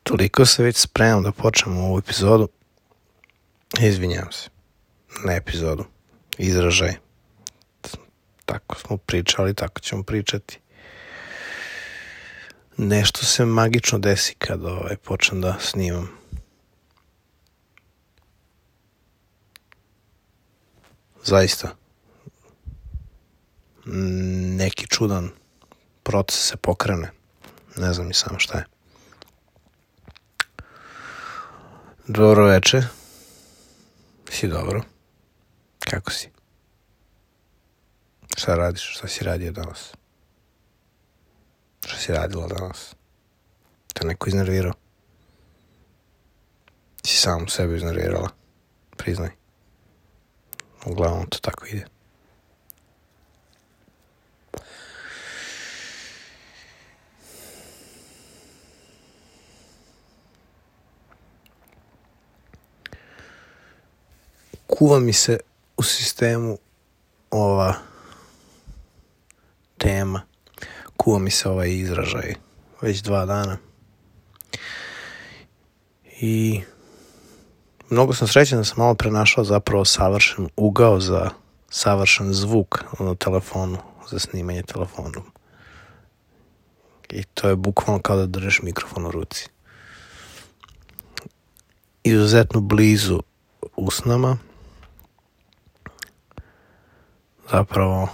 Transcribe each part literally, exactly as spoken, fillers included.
Toliko se već spremam da počnemo ovu epizodu. Izvinjam se. Ne epizodu. Izražaj. Tako smo pričali, tako ćemo pričati. Nešto se magično desi kad ovaj, počnem da snimam. Zaista. Neki čudan proces se pokrene. Ne znam ni samo šta je. Dobro veče. Si dobro? Kako si? Šta radiš? Šta si radio danas? Šta si radila danas? Te neko iznervirao? Si sam sebe iznervirala? Priznaj. Uglavnom to tako ide. Kuva mi se u sistemu ova tema. Kuva mi se ovaj izražaj već dva dana. I mnogo sam srećan da sam malo prenašao zapravo savršen ugao za savršen zvuk na telefonu, za snimanje telefonom. I to je bukvalno kao da držiš mikrofon u ruci. Izuzetno blizu usnama. Zapravo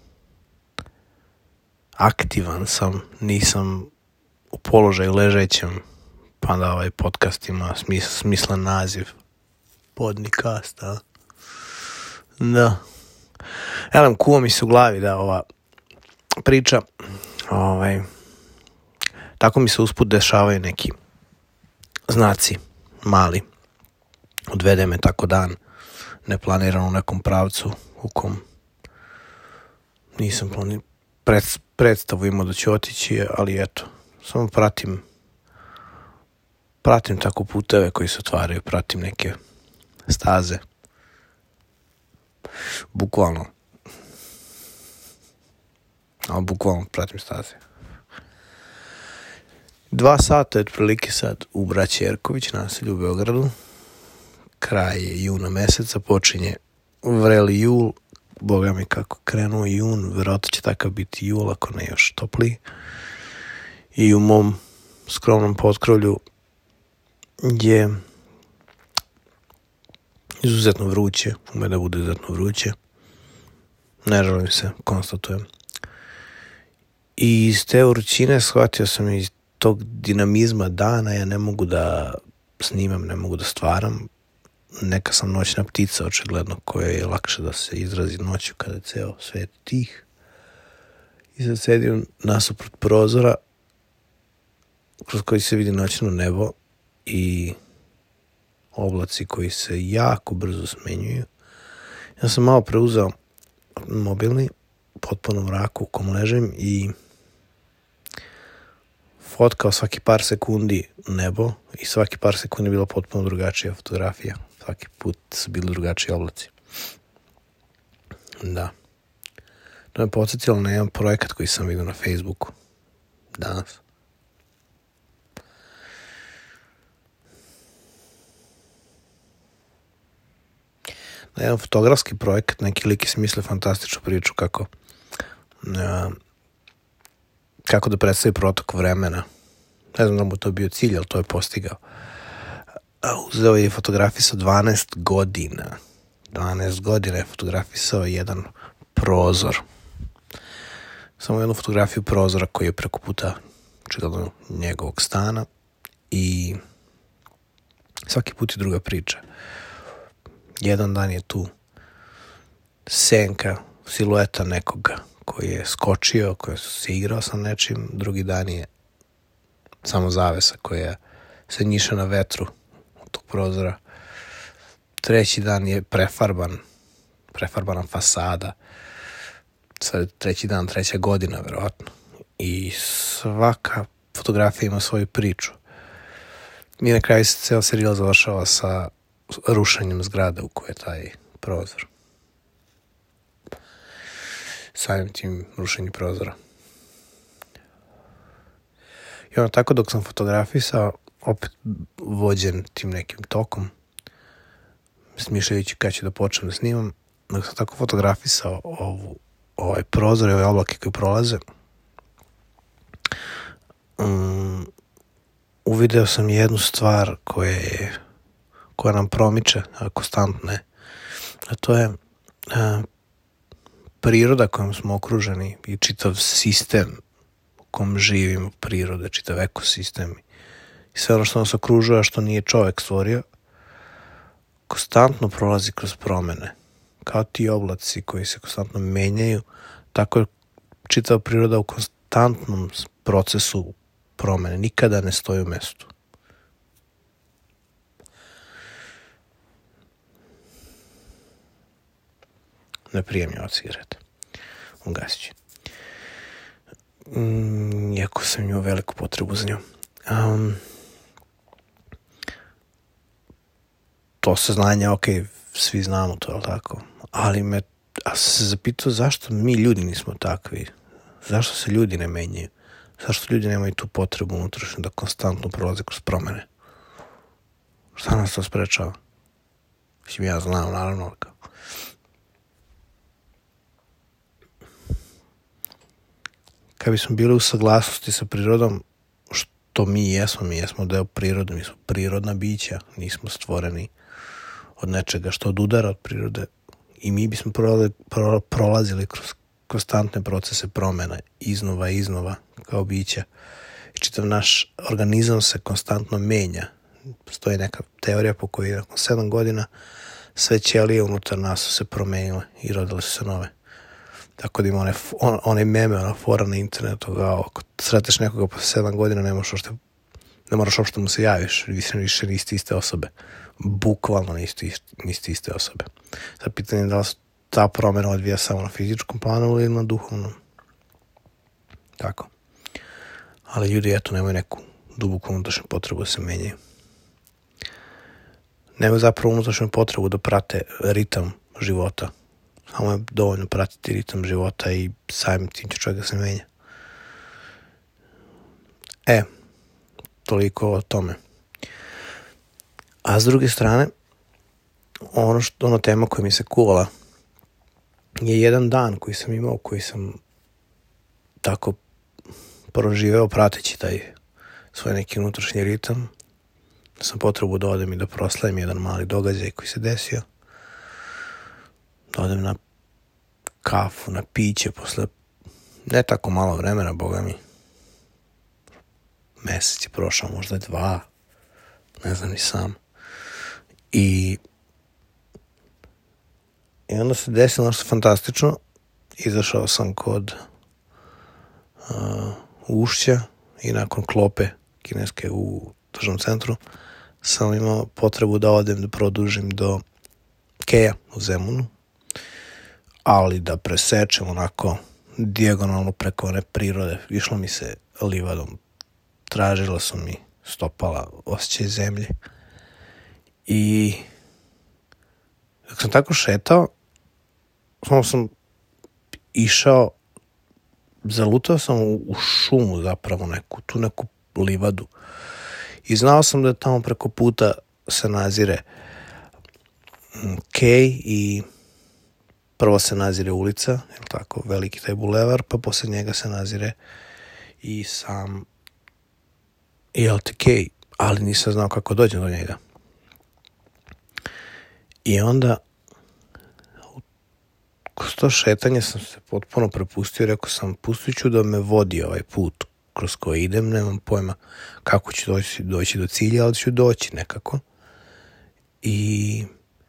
aktivan sam, nisam u položaju ležećem, pa da ovaj podcast ima smis, smislen naziv. Podnikast, a? Da. Elem, kuva mi se u glavi da ova priča, ovaj, tako mi se usput dešavaju neki znaci, mali. Odvede me tako dan, neplanirano u nekom pravcu u kom nisam plani, pred, predstavu imao da ću otići, ali eto, samo pratim pratim tako puteve koji se otvaraju, pratim neke staze. Bukvalno. Ali bukvalno pratim staze. Dva sata je otprilike sad u Braći Jerković, naselju u Beogradu. Kraj je juna meseca, počinje vreli jul. Boga mi kako krenuo jun, vjerojatno će takav biti jul, ako ne još topliji. I u mom skromnom potkrovlju je izuzetno vruće, ume da bude izuzetno vruće. Ne želim se, konstatujem. I iz te vrućine shvatio sam iz tog dinamizma dana, ja ne mogu da snimam, ne mogu da stvaram. Neka sam noćna ptica, očigledno, koja je lakše da se izrazi noću kada je ceo svet tih. I sad sedim nasuprot prozora kroz koji se vidi noćno nebo i oblaci koji se jako brzo smenjuju. Ja sam malo preuzeo mobilni, potpuno mraku u kom ležim i fotkao svaki par sekundi nebo i svaki par sekundi je bila potpuno drugačija fotografija. Svaki put su bili drugačiji oblaci. Da. To me podsjetilo na jedan projekat koji sam vidio na Facebooku danas. Na jedan fotografski projekat, neki lik je smislio fantastičnu priču kako uh, kako da predstavi protok vremena. Ne znam da mu to bio cilj, ali to je postigao. Uzeo je fotografisao dvanaest godina. dvanaest godina je fotografisao jedan prozor. Samo jednu fotografiju prozora koji je preko puta čitalo njegovog stana i svaki put je druga priča. Jedan dan je tu senka, silueta nekoga koji je skočio, koji se igrao sa nečim. Drugi dan je samo zavesa koja se njiše na vetru tog prozora. Treći dan je prefarban, prefarbana fasada. Sad treći dan, treća godina, verovatno. I svaka fotografija ima svoju priču. I na kraju se ceo serijal završava sa rušenjem zgrade u kojoj je taj prozor. Samim tim rušenju prozora. I onda tako dok sam fotografisao, opet vođen tim nekim tokom, smišljajući kada ću da počnem da snimam, dok sam tako fotografisao ovu, ovaj prozor i ove oblake koje prolaze, um, uvideo sam jednu stvar koja je, koja nam promiče, a konstantne, a to je a, priroda kojom smo okruženi i čitav sistem u kom živimo, priroda, čitav ekosistem i sve ono što nas okružuje, a što nije čovek stvorio, konstantno prolazi kroz promene. Kao ti oblaci koji se konstantno menjaju, tako je čitava priroda u konstantnom procesu promene. Nikada ne stoji u mestu. Ne prijem je od cigareta. Ugasit ću. Mm, iako sam imao veliku potrebu za njom. Um, to saznanje, ok, svi znamo to, ali tako. Ali me, a sam se zapitao zašto mi ljudi nismo takvi. Zašto se ljudi ne menjaju? Zašto ljudi nemaju tu potrebu unutrašnju da konstantno prolaze kroz promene? Šta nas to sprečava? Mislim, ja znam, naravno. Kad bismo bili u saglasnosti sa prirodom, što mi jesmo, mi jesmo deo prirode, mi smo prirodna bića, nismo stvoreni od nečega što odudara od prirode i mi bismo prolazili kroz konstantne procese promjena, iznova i iznova, kao bića. I čitav naš organizam se konstantno menja. Postoji neka teorija po kojoj nakon sedam godina sve ćelije unutar nas su se promenile i rodile su se nove. Tako da ima one, on, one meme, ona fora na internetu, kao ako sreteš nekoga posle sedam godina, ne moraš uopšte, ne moraš uopšte mu se javiš, više, više niste iste osobe. Bukvalno niste, niste iste osobe. Sad pitanje je da li ta promjena odvija samo na fizičkom planu ili na duhovnom. Tako. Ali ljudi, eto, nemaju neku duboku unutrašnju potrebu da se menjaju. Nemaju zapravo unutrašnju potrebu da prate ritam života. Samo je dovoljno pratiti ritam života i samim tim će čovjek da se menja. E, toliko o tome. A s druge strane, ono, što, ono tema koja mi se kuvala je jedan dan koji sam imao, koji sam tako proživeo prateći taj svoj neki unutrašnji ritam. Sam potrebu da odem i da proslavim jedan mali događaj koji se desio. Da odem na kafu, na piće posle ne tako malo vremena, boga mi. Mesec je prošao, možda dva, ne znam ni sam. I I onda se desilo nešto fantastično. Izašao sam kod uh, Ušća i nakon klope kineske u tržnom centru sam imao potrebu da odem da produžim do Keja u Zemunu, ali da presečem onako dijagonalno preko one prirode. Išlo mi se livadom, tražila su mi stopala osjećaj zemlje. I dok sam tako šetao, samo sam išao, zalutao sam u, u šumu zapravo neku, tu neku livadu. I znao sam da tamo preko puta se nazire Kej i prvo se nazire ulica, je tako, veliki taj bulevar, pa posle njega se nazire i sam L T K, ali nisam znao kako dođem do njega. I onda kroz to šetanje sam se potpuno prepustio, rekao sam, pustit ću da me vodi ovaj put kroz koji idem, nemam pojma kako ću doći, doći do cilja, ali ću doći nekako. I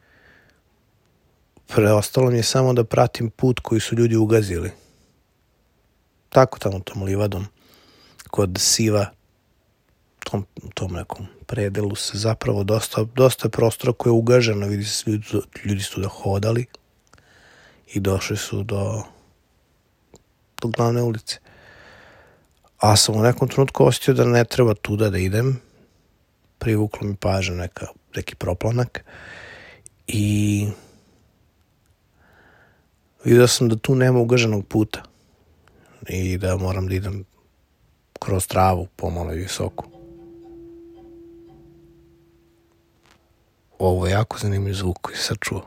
preostalo mi je samo da pratim put koji su ljudi ugazili. Tako tamo tom livadom, kod Siva, tom, tom nekom predelu se zapravo dosta, dosta prostora koje je ugaženo, vidi se ljudi, ljudi su da hodali i došli su do, do glavne ulice. A sam u nekom trenutku osjetio da ne treba tuda da idem, privuklo mi pažnju neka, neki proplanak i vidio sam da tu nema ugaženog puta i da moram da idem kroz travu pomalo i visoku. ovo je jako zanimljiv zvuk koji se sad čuo.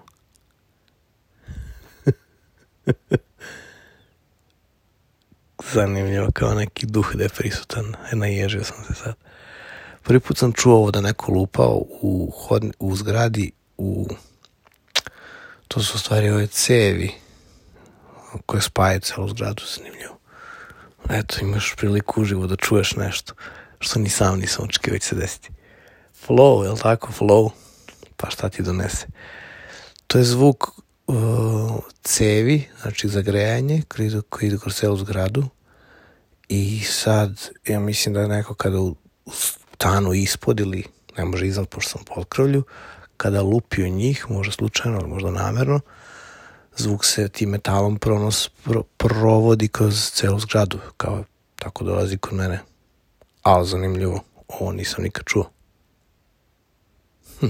Zanimljivo, kao neki duh da je prisutan. E, naježio sam se sad. Prvi put sam čuo ovo da neko lupao u, hodni, u zgradi, u... to su u stvari ove cevi koje spajaju celu zgradu, zanimljivo. Eto, imaš priliku uživo da čuješ nešto što ni sam nisam očekivao će se desiti. Flow, je li tako? Flow. Pa šta ti donese? To je zvuk uh, cevi, znači za grejanje, koji ide, koji ide kroz celu zgradu. I sad, ja mislim da je neko kada u, u stanu ispod ili ne može iznad, pošto sam po otkrovlju, kada lupio njih, možda slučajno, ali možda namerno, zvuk se tim metalom pronos, pro, provodi kroz celu zgradu, kao tako dolazi kod mene. Ali zanimljivo, ovo nisam nikad čuo. Hm.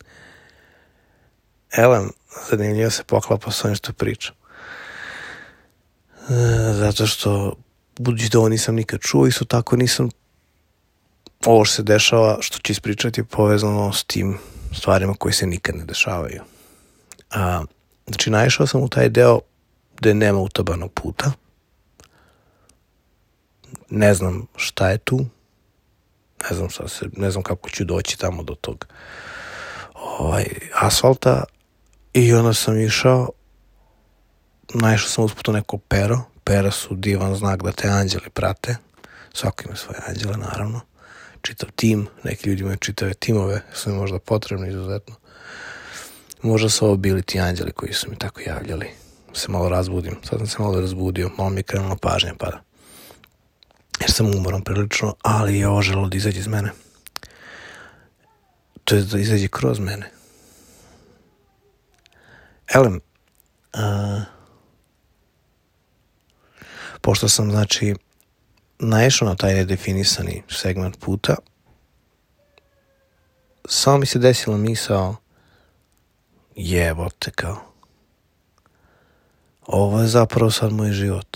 Elem, zanimljivo se poklapa s ovim što pričam. E, zato što, budući da ovo nisam nikad čuo, isto tako nisam, ovo što se dešava, što ću ispričati, povezano s tim stvarima koje se nikad ne dešavaju. A, znači, naišao sam u taj deo gde nema utabanog puta. Ne znam šta je tu. Ne znam, sad se, ne znam kako ću doći tamo do tog ovaj, asfalta. I onda sam išao, naišao sam usput u neko pero. Pera su divan znak da te anđeli prate. Svako ima svoje anđele, naravno. Čitav tim, neki ljudi imaju čitave timove, su mi možda potrebni izuzetno. Možda su ovo bili ti anđeli koji su mi tako javljali. Se malo razbudim. Sad sam se malo razbudio, malo mi je krenula pažnja pada. Jer sam umoran prilično, ali je ovo želo da izađe iz mene. To je da izađe kroz mene. Elem, a, pošto sam, znači, naišao na taj nedefinisani segment puta, samo mi se desila misao, jebote, kao, ovo je zapravo sad moj život.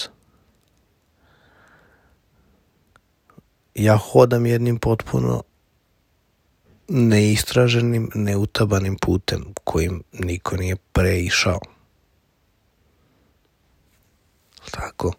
Ja hodam jednim potpuno neistraženim, neutabanim putem kojim niko nije preišao. Tako.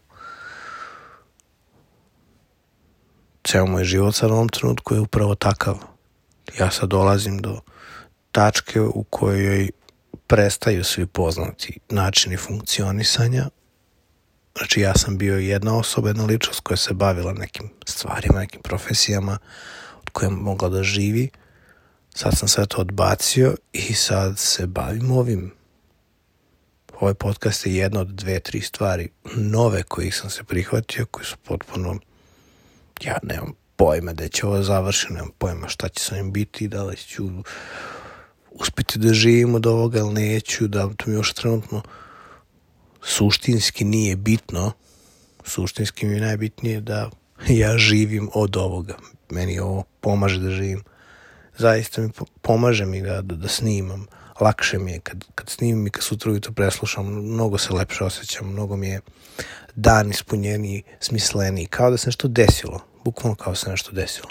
Ceo moj život sad u ovom trenutku je upravo takav. Ja sad dolazim do tačke u kojoj prestaju svi poznati načini funkcionisanja. Znači, ja sam bio jedna osoba, jedna ličnost koja se bavila nekim stvarima, nekim profesijama od koje mogla da živi. Sad sam sve to odbacio i sad se bavim ovim. Ovaj podcast je jedna od dve, tri stvari nove kojih sam se prihvatio, koji su potpuno, ja nemam pojma da će ovo završiti, nemam pojma šta će sa njim biti, da li ću uspjeti da živim od ovoga ili neću, da to mi još trenutno suštinski nije bitno. Suštinski mi je najbitnije da ja živim od ovoga. Meni ovo pomaže da živim. Zaista mi pomaže mi da, da, da snimam. Lakše mi je kad, kad snimam i kad sutra ujutro preslušam. Mnogo se lepše osjećam. Mnogo mi je dan ispunjeniji, smisleniji. Kao da se nešto desilo. Bukvalno kao da se nešto desilo.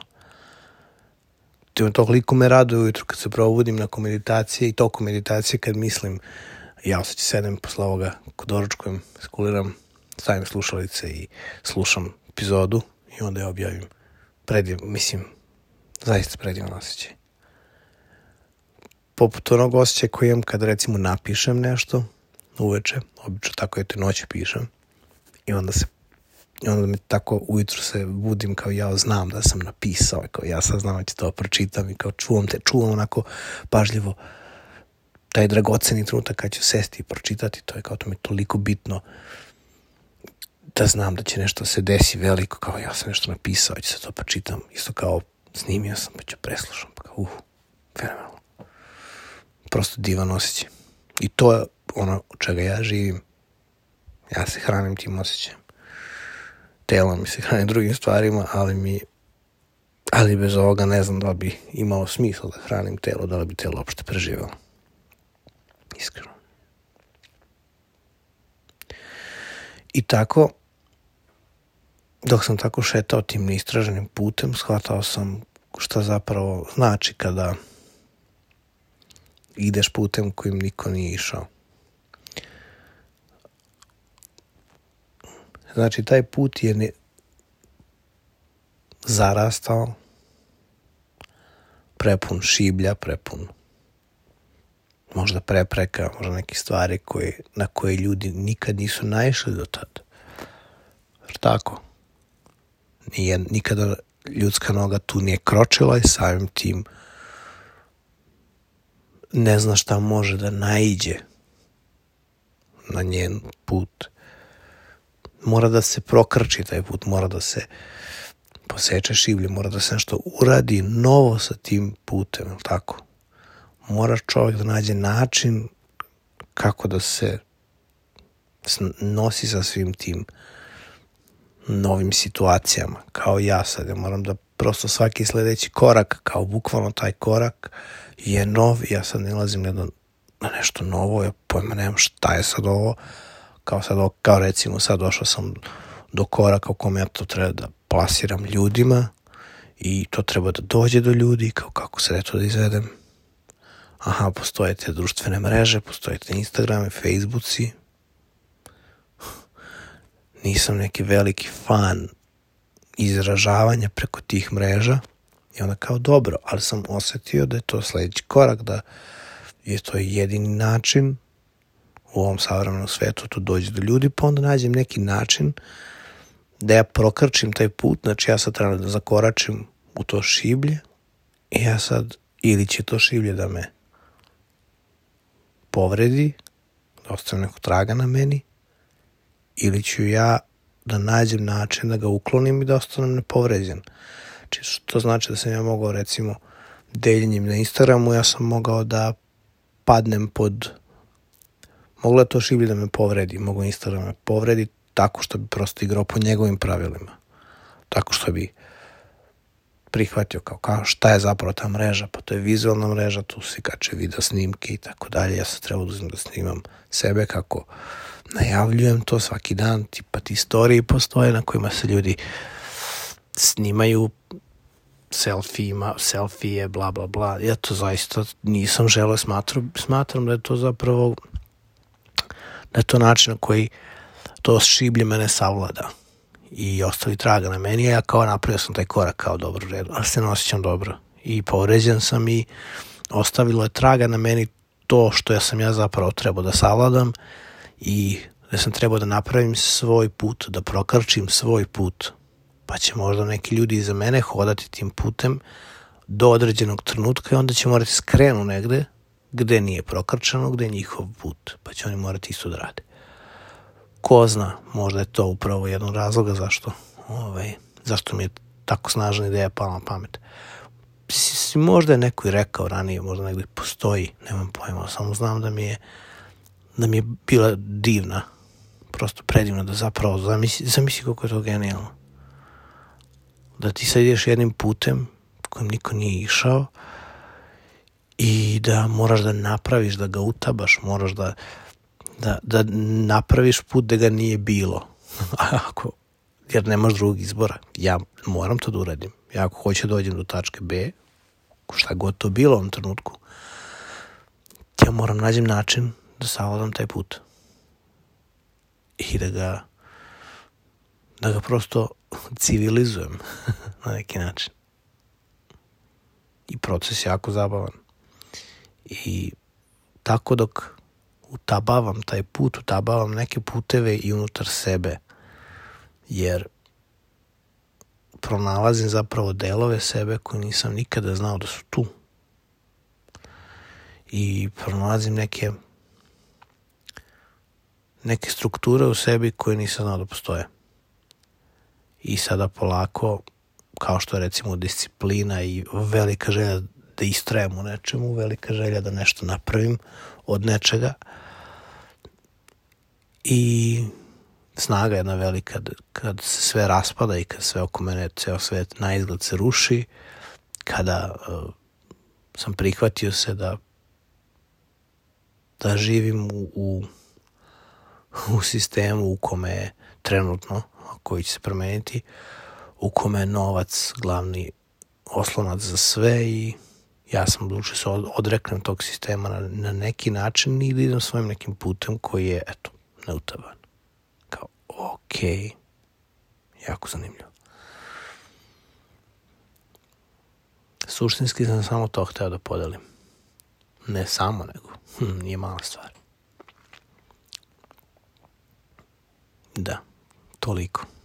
Toliko me raduje ujutro kad se probudim nakon meditacije i tokom meditacije kad mislim ja osjećam sedem posle ovoga, kod doručkujem, skuliram, stavim slušalice i slušam epizodu i onda je objavim. Prediv, mislim, zaista predivan osjećaj. Poput onog osjećaja koji imam kad recimo napišem nešto uveče, obično tako eto noći pišem i onda se i onda mi tako ujutro se budim kao ja znam da sam napisao, kao ja sad znam da ću to pročitam i kao čuvam te, čuvam onako pažljivo taj dragoceni trenutak kad ću sesti i pročitati, to je kao to mi je toliko bitno da znam da će nešto se desi veliko, kao ja sam nešto napisao, ću se to pročitam, isto kao snimio sam pa ću preslušam, pa kao uh, fenomenalno. Prosto divan osjećaj. I to je ono od čega ja živim. Ja se hranim tim osjećajem. Telo mi se hrani drugim stvarima, ali mi ali bez ovoga ne znam da li bi imalo smisla da hranim telo, da li bi telo uopšte preživalo. Iskreno. I tako, dok sam tako šetao tim neistraženim putem, shvatao sam šta zapravo znači kada ideš putem kojim niko nije išao. Znači, taj put je ne... zarastao, prepun šiblja, prepun možda prepreka, možda neke stvari koje, na koje ljudi nikad nisu naišli do tada. Jer tako? Nije, nikada ljudska noga tu nije kročila i samim tim ne zna šta može da naiđe na njen put. Mora da se prokrči taj put, mora da se poseče šiblje, mora da se nešto uradi novo sa tim putem, ili tako? Mora čovjek da nađe način kako da se nosi sa svim tim novim situacijama. Kao ja sad, ja moram da prosto svaki sljedeći korak, kao bukvalno taj korak je nov, ja sad ne lazim na nešto novo, ja pojma nemam šta je sad ovo, kao sad, kao recimo sad došao sam do koraka u kome ja to treba da plasiram ljudima i to treba da dođe do ljudi, kao kako se to da izvedem. Aha, postoje te društvene mreže, postoje te Instagrame, Facebooci. Nisam neki veliki fan izražavanja preko tih mreža i onda kao dobro, ali sam osjetio da je to sljedeći korak, da je to jedini način u ovom savremenom svetu to dođe do ljudi, pa onda nađem neki način da ja prokrčim taj put, znači ja sad trebam da zakoračim u to šiblje i ja sad ili će to šiblje da me povredi, da ostane neko traga na meni, ili ću ja da nađem način da ga uklonim i da ostanem nepovređen. Znači, što znači da sam ja mogao, recimo, deljenjem na Instagramu, ja sam mogao da padnem pod... Moglo je to šiblje da me povredi, mogu Instagram me povredi tako što bi prosto igrao po njegovim pravilima. Tako što bi prihvatio kao, kao šta je zapravo ta mreža, pa to je vizualna mreža, tu se kače video snimke i tako dalje. Ja sam trebao da snimam sebe kako najavljujem to svaki dan, tipa ti storiji postoje na kojima se ljudi snimaju selfijima, selfije, bla, bla, bla. Ja to zaista nisam želeo, smatram, smatram da je to zapravo da je to način na koji to šiblje mene savlada i ostavi traga na meni, a ja kao napravio sam taj korak kao dobro redu, ali se ne osjećam dobro i povređen sam i ostavilo je traga na meni to što ja sam ja zapravo trebao da savladam i da sam trebao da napravim svoj put, da prokrčim svoj put, pa će možda neki ljudi iza mene hodati tim putem do određenog trenutka i onda će morati skrenu negde gde nije prokrčano, gde je njihov put, pa će oni morati isto da rade. Ko zna, možda je to upravo jedan razloga zašto, ovaj, zašto mi je tako snažna ideja pala na pamet. Možda je neko i rekao ranije, možda negdje postoji, nemam pojma, samo znam da mi je da mi je bila divna, prosto predivna, da zapravo zamisli, zamisli kako je to genijalno. Da ti sad ideš jednim putem kojim niko nije išao i da moraš da napraviš, da ga utabaš, moraš da Da, da napraviš put da ga nije bilo. Ako, jer nemaš drugog izbora. Ja moram to da uradim. Ja ako hoću da dođem do tačke B, šta god to bilo u ovom trenutku, ja moram nađem način da savladam taj put. I da ga da ga prosto civilizujem na neki način. I proces je jako zabavan. I tako dok utabavam taj put, utabavam neke puteve i unutar sebe, jer pronalazim zapravo delove sebe koje nisam nikada znao da su tu. I pronalazim neke neke strukture u sebi koje nisam znao da postoje. I sada polako, kao što je recimo disciplina i velika želja da istrajem u nečemu, velika želja da nešto napravim od nečega i snaga jedna velika kad se sve raspada i kad sve oko mene, ceo svet na izgled se ruši, kada uh, sam prihvatio se da da živim u, u, u sistemu u kome je trenutno, koji će se promeniti, u kome je novac glavni oslonac za sve i ja sam odlučio se odreknem tog sistema na, na neki način i da idem svojim nekim putem koji je, eto, neutaban. Kao, okej, okay. Jako zanimljivo. Suštinski sam samo to hteo da podelim. Ne samo, nego hm, nije mala stvar. Da, toliko.